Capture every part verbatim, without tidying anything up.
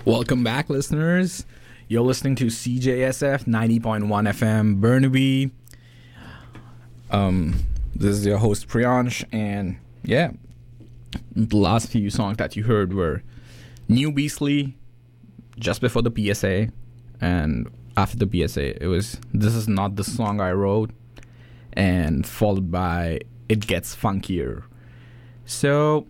Welcome back, listeners. You're listening to C J S F ninety point one F M Burnaby. Um, this is your host Priyansh, and yeah, the last few songs that you heard were New Beastly, just before the P S A, and after the P S A, it was This Is Not the Song I Wrote, and followed by It Gets Funkier. So,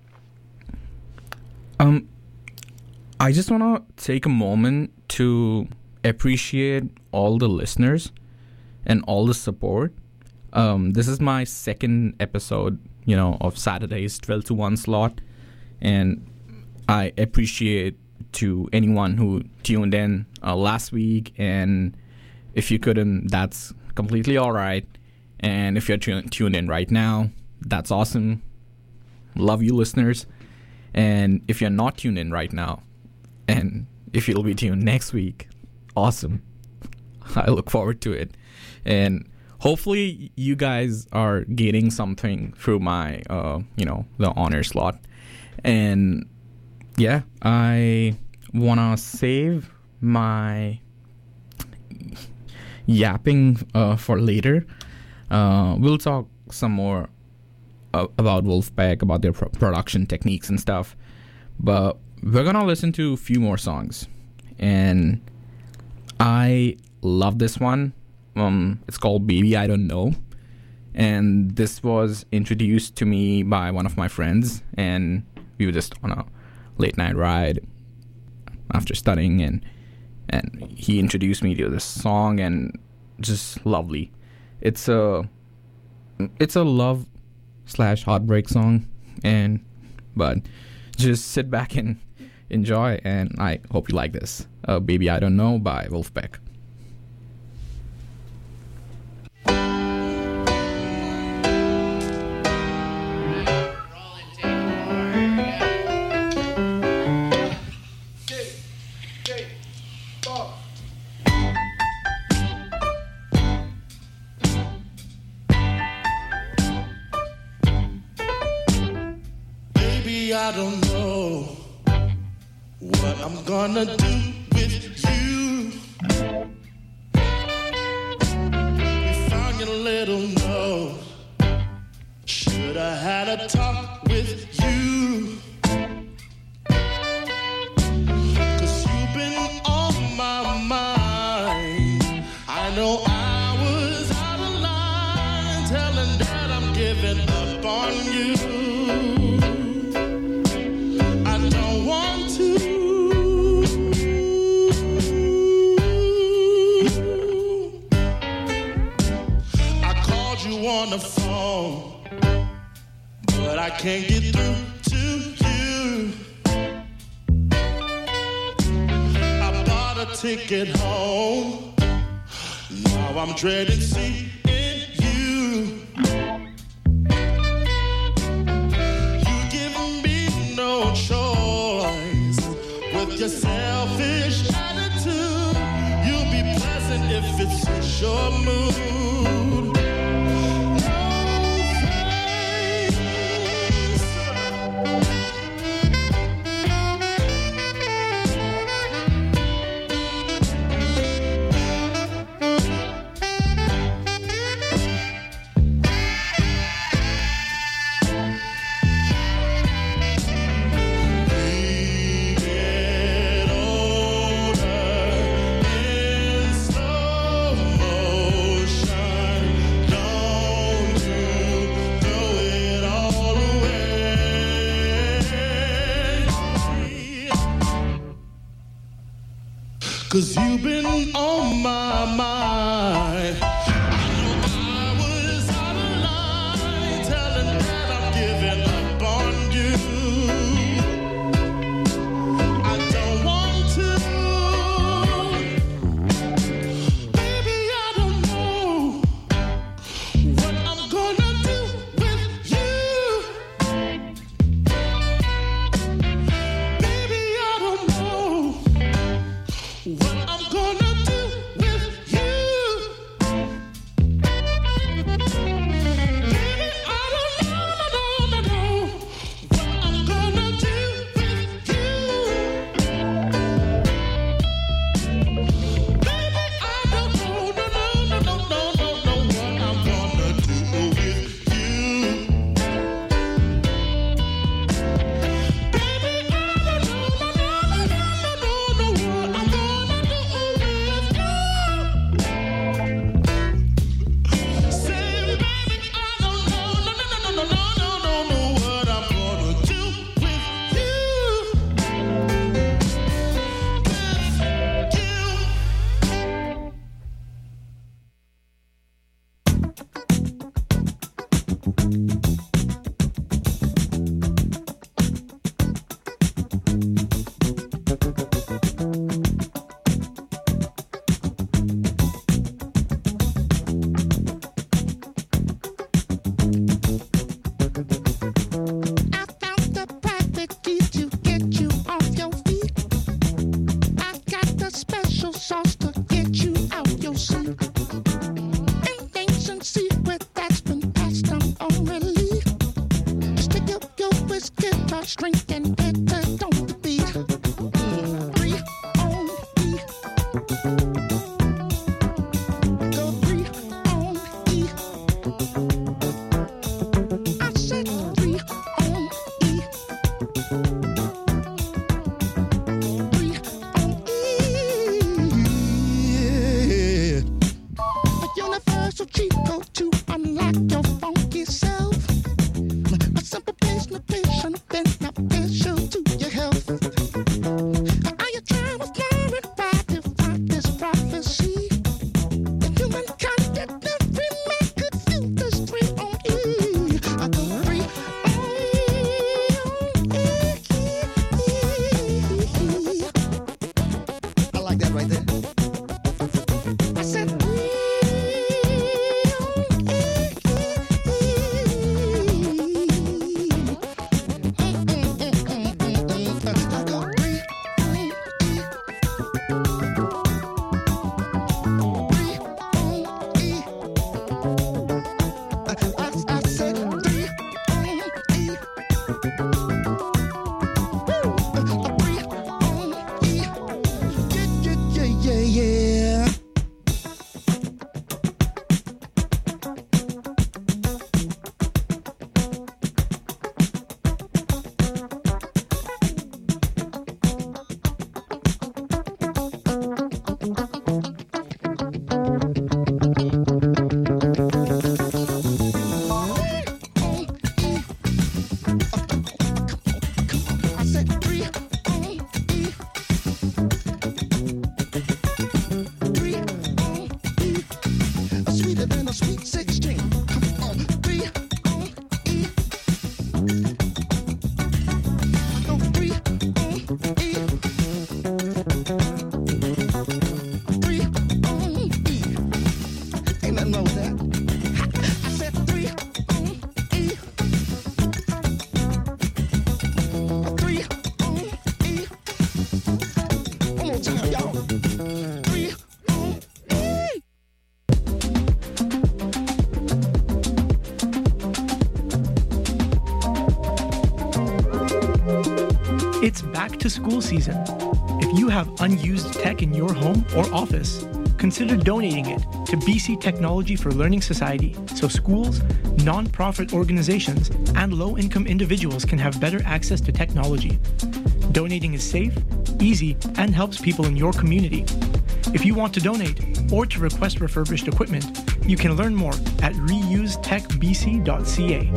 um. I just want to take a moment to appreciate all the listeners and all the support. Um, this is my second episode, you know, of Saturday's twelve to one slot. And I appreciate to anyone who tuned in uh, last week. And if you couldn't, that's completely all right. And if you're tu- tuned in right now, that's awesome. Love you, listeners. And if you're not tuned in right now, and if you'll be tuned next week, awesome. I look forward to it. And hopefully you guys are getting something through my, uh, you know, the honor slot. And yeah, I want to save my yapping uh, for later. Uh, we'll talk some more uh, about Wolfpack, about their pro- production techniques and stuff. But we're going to listen to a few more songs. And I love this one. Um, it's called Baby I Don't Know. And this was introduced to me by one of my friends. And we were just on a late night ride after studying. And, and he introduced me to this song. And just lovely. It's a, it's a love slash heartbreak song. And but just sit back and enjoy, and I hope you like this. Uh, Baby I Don't Know by Wolfpack. Baby, I don't know what I'm gonna do with you. You found your little note. Should I had a talk with you? 'Cause you've been on my mind. I know I was out of line, telling Dad I'm giving up on you. On the phone, but I can't get through to you. I bought a ticket home. Now I'm dreading seeing you. You give me no choice with your selfish attitude. You'll be pleasant if it's your mood. Cause you've been on my mind. I know I was out of line, telling Dad I'm giving up on you. I don't want to. Baby, I don't know what I'm gonna do with you. Baby, I don't know what I'm gonna do with you. strength and better don't be. Three on E. Go three on E. I said three on E. Three on E. A universal cheat code to unlock your funky self. A simple place notation beneficial to your health. Are you trying to learn it by define this prophecy? The humankind that every man could feel this three on E. I go three on E. I like that right there. I said three on E. Sweeter than a sweet sixteen. Come on, three on E. Go three on E. Three on E. Ain't nothing wrong with that. I said three on E. Three on E. One more time, y'all. Three on E. It's back to school season. If you have unused tech in your home or office, consider donating it to B C Technology for Learning Society so schools, non-profit organizations, and low-income individuals can have better access to technology. Donating is safe, easy, and helps people in your community. If you want to donate or to request refurbished equipment, you can learn more at reuse tech b c dot c a.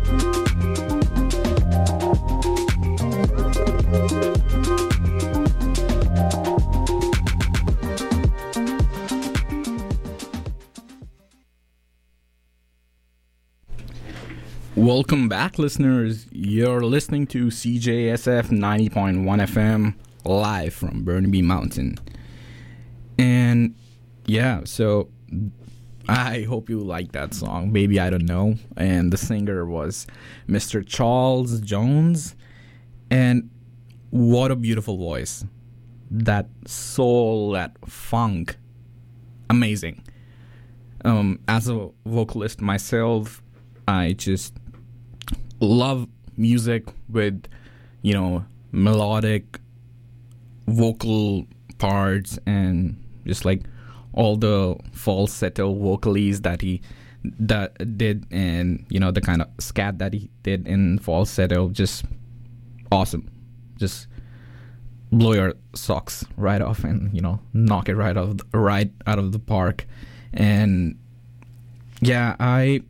Welcome back, listeners. You're listening to C J S F ninety point one F M live from Burnaby Mountain. And yeah, so I hope you like that song. Baby, I Don't Know. And the singer was Mister Charles Jones. And what a beautiful voice. That soul, that funk. Amazing. Um, as a vocalist myself, I just love music with, you know, melodic vocal parts and just like all the falsetto vocalies that he that did, and you know the kind of scat that he did in falsetto. Just awesome. Just blow your socks right off and, you know, knock it right out of the, right out of the park. And yeah, I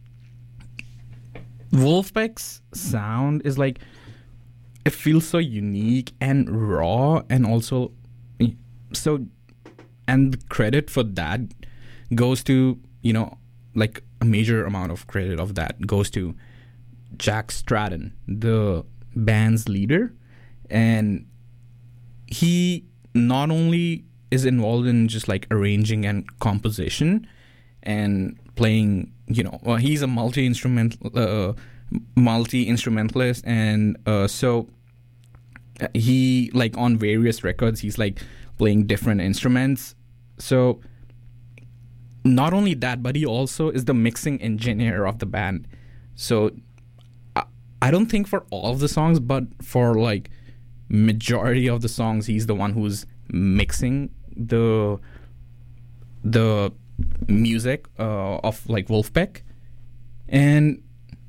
Wolfpack's sound is like, it feels so unique and raw, and also so, and the credit for that goes to, you know, like a major amount of credit of that goes to Jack Stratton, the band's leader. And he not only is involved in just like arranging and composition and playing, you know, well, he's a multi-instrument, uh, multi-instrumentalist, and uh, so he, like, on various records, he's like playing different instruments. So not only that, but he also is the mixing engineer of the band. So uh, I don't think for all of the songs, but for like majority of the songs, he's the one who's mixing the the music uh, of like Wolfpack. And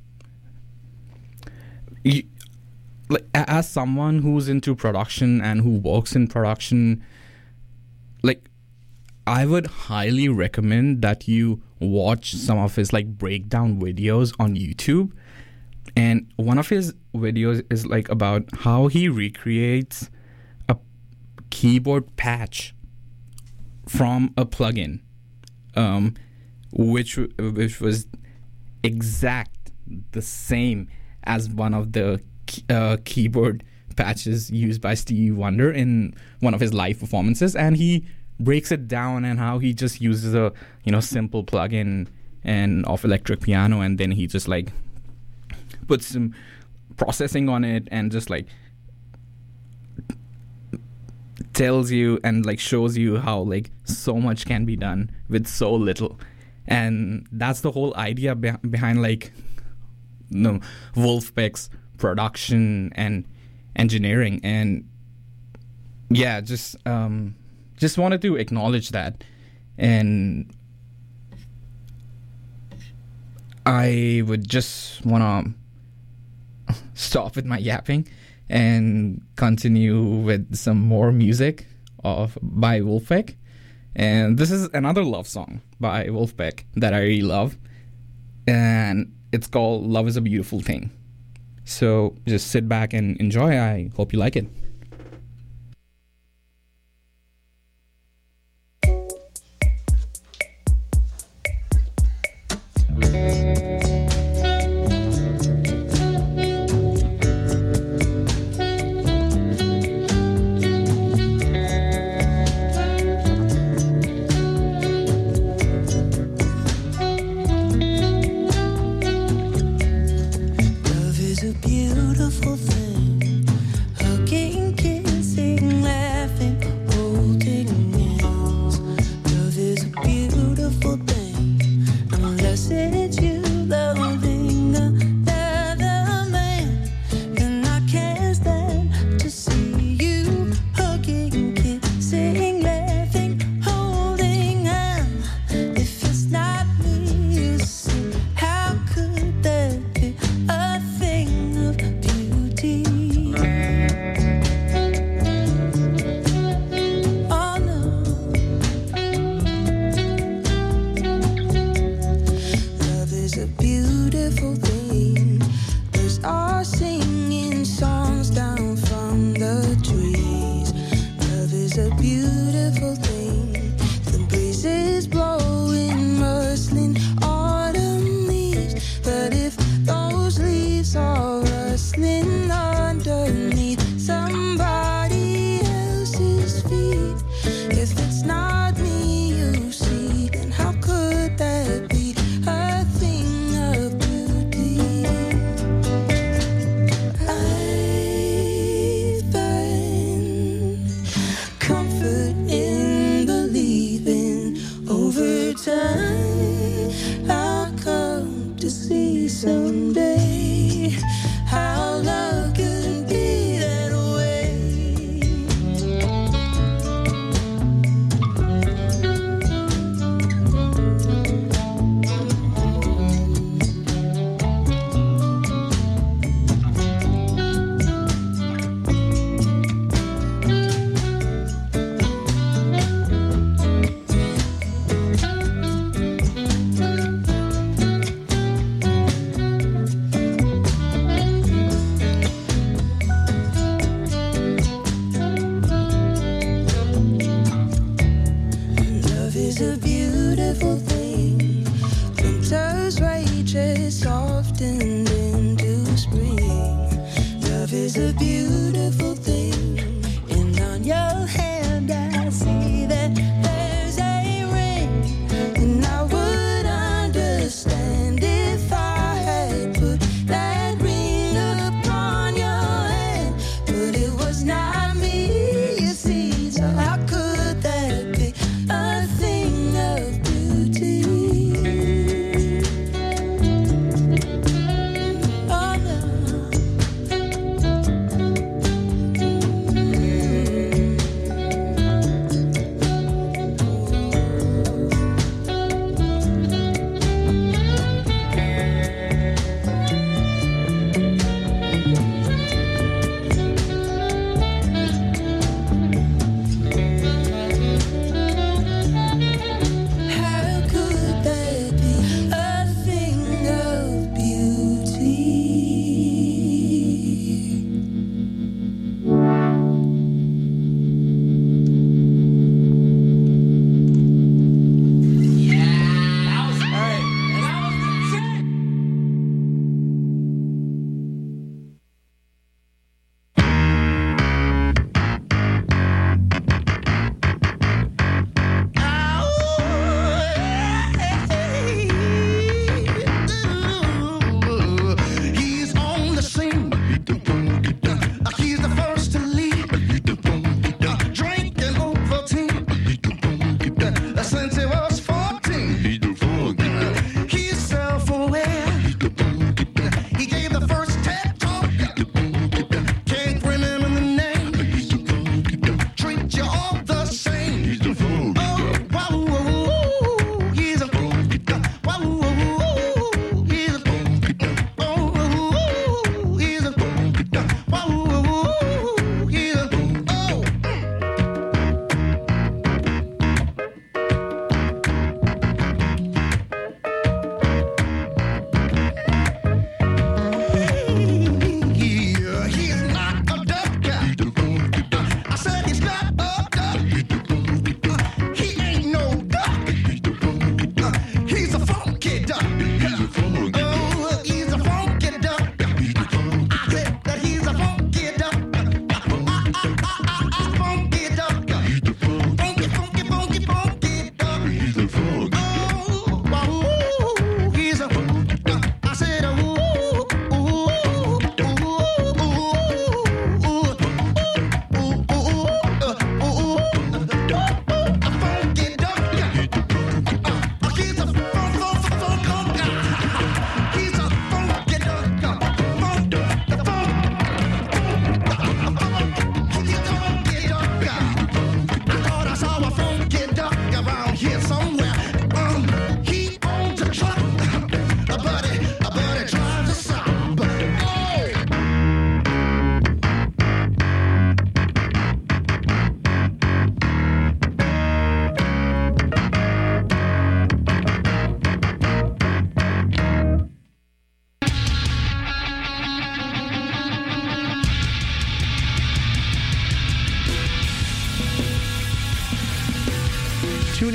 you, like as someone who's into production and who works in production, like I would highly recommend that you watch some of his like breakdown videos on YouTube. And one of his videos is like about how he recreates a keyboard patch from a plugin, um, which which was exact the same as one of the uh, keyboard patches used by Stevie Wonder in one of his live performances. And he breaks it down and how he just uses a you know simple plugin and of electric piano, and then he just like puts some processing on it and just like tells you and like shows you how like so much can be done with so little. And that's the whole idea be- behind like you know, Wolfpack's production and engineering. And yeah, just um just wanted to acknowledge that. And I would just want to stop with my yapping and continue with some more music of by Wolfpack. And this is another love song by Wolfpack that I really love, and it's called Love is a Beautiful Thing. So just sit back and enjoy. I hope you like it.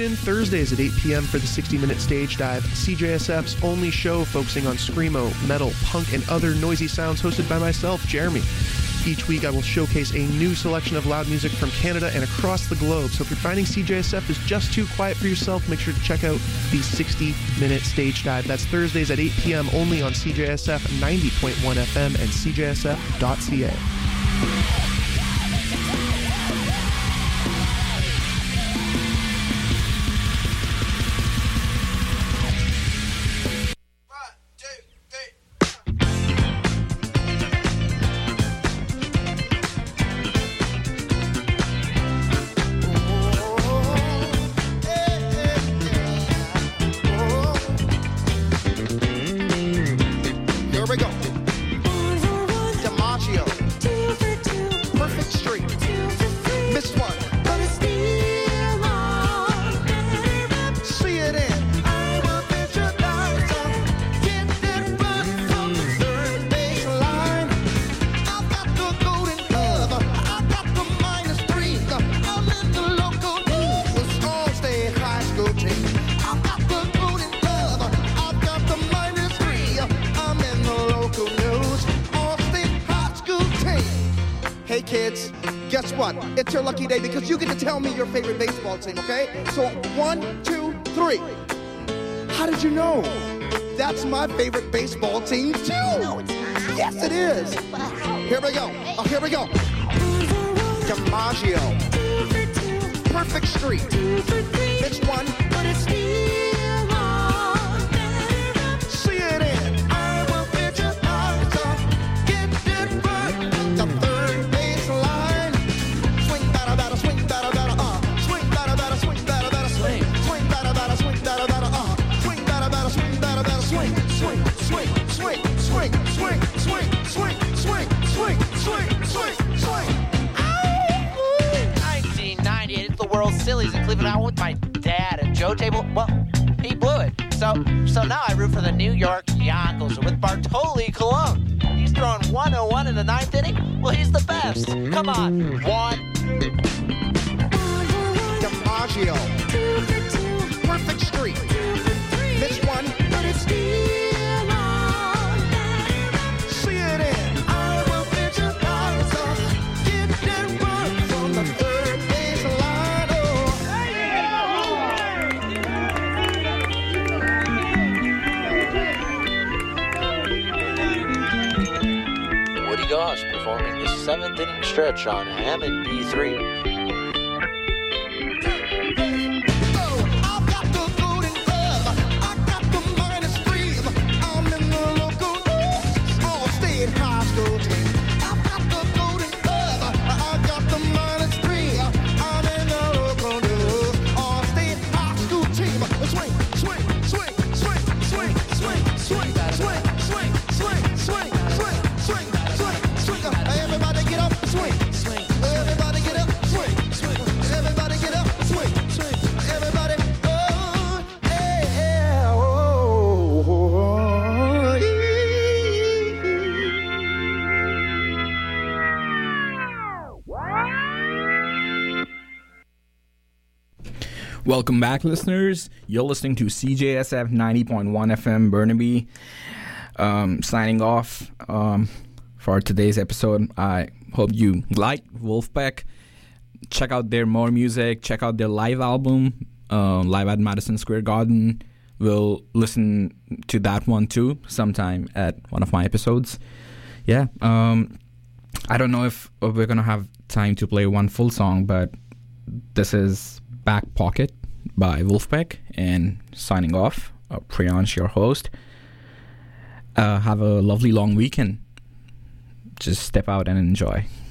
in Thursdays at eight p.m. for the sixty-minute stage dive, C J S F's only show focusing on screamo, metal, punk, and other noisy sounds, hosted by myself, Jeremy. Each week I will showcase a new selection of loud music from Canada and across the globe. So if you're finding C J S F is just too quiet for yourself, make sure to check out the sixty-minute stage dive. That's Thursdays at eight p.m. only on C J S F ninety point one F M and C J S F dot C A. It's your lucky day because you get to tell me your favorite baseball team, okay? So, one, two, three. How did you know? That's my favorite baseball team, too. No, it's not. Yes, it is. Here we go. Oh, here we go. DiMaggio. Perfect Street. It's one. But it's still on. See it in. I will get your eyes up. Get it right. The third base line. Swing, batter, batter, swing, batter, batter, uh. Swing, batter, batter, swing, batter, batter, swing. Swing, batter, batter, swing, batter, batter, uh. Swing, batter, batter, swing, batter, batter, swing. Swing, swing, swing, swing, swing, swing, swing, swing, swing, swing, swing, swing. nineteen ninety-eight, it's the World Series in Cleveland. I went with my dad and Joe Table. Well, he blew it. So, so now I root for the New York Yankees with Bartoli Colon. He's throwing one oh one in the ninth inning. Well, he's the best. Come on, one. DiMaggio. Perfect Street. This one. But it's still on. See it in. I will get your eyes up. Get that run from the third base line. Woody Goss performing the seventh inning stretch on Hammond B three. Welcome back, listeners. You're listening to C J S F ninety point one F M Burnaby. Um, signing off um, for today's episode. I hope you like Wolfpack. Check out their more music. Check out their live album, uh, live at Madison Square Garden. We'll listen to that one too sometime at one of my episodes. Yeah. Um, I don't know if we're going to have time to play one full song, but this is Back Pocket by Wolfpack, and signing off, uh, Priyansh, your host. Uh, have a lovely long weekend. Just step out and enjoy.